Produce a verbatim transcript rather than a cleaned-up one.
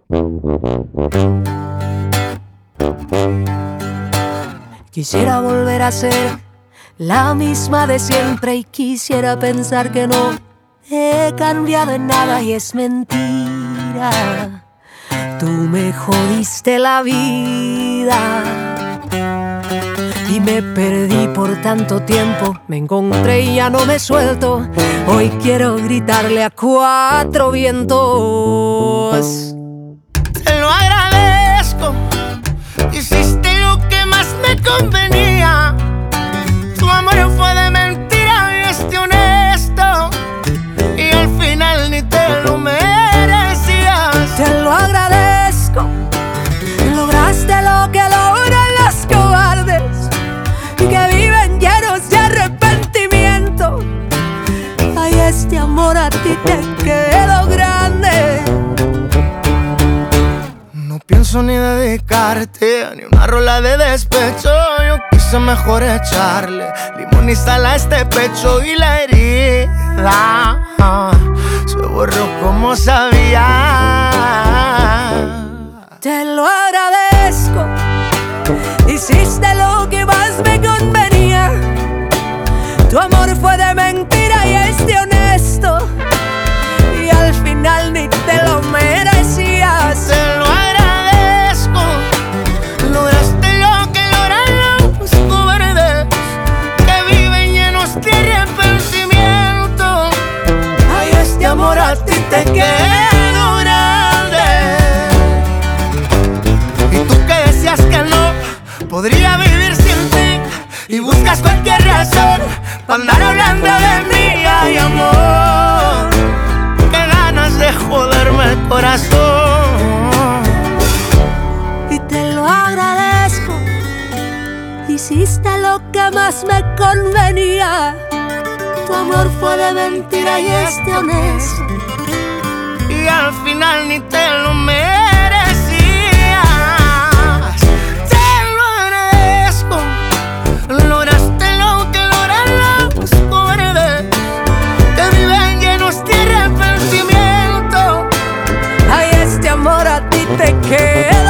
Quisiera volver a ser la misma de siempre y quisiera pensar que no he cambiado en nada y es mentira. Tú me jodiste la vida y me perdí por tanto tiempo. Me encontré y ya no me suelto. Hoy quiero gritarle a cuatro vientos. Te lo agradezco, hiciste lo que más me convenía. Tu amor fue de mentira y es de honesto, y al final ni te lo merecías. Te lo agradezco, lograste lo que logran los cobardes que viven llenos de arrepentimiento. Ay, este amor a ti te quedó grande. No pienso ni dedicarte ni una rola de despecho. Yo quise mejor echarle limón y sal a este pecho, y la herida se borró como sabía. Te lo agradezco, hiciste lo que más me convenía. Tu amor fue de mentira y es de honesto, y al final ni te lo merecías. Te lo agradezco, lograste lo que logran los cobardes que viven llenos de arrepentimiento. Ay, este amor a ti te quedó grande. Y tú que decías que no podría vivir sin ti, y buscas cualquier razón para andar hablando de mí. Ay, amor, qué ganas de joderme el corazón. Y te lo agradezco, hiciste lo que más me convenía. Tu amor fue de mentira y es de honesto, y al final ni te lo merecías. Te lo agradezco, lograste lo que logran los cobardes que viven llenos de arrepentimiento. ay, este amor a ti te queda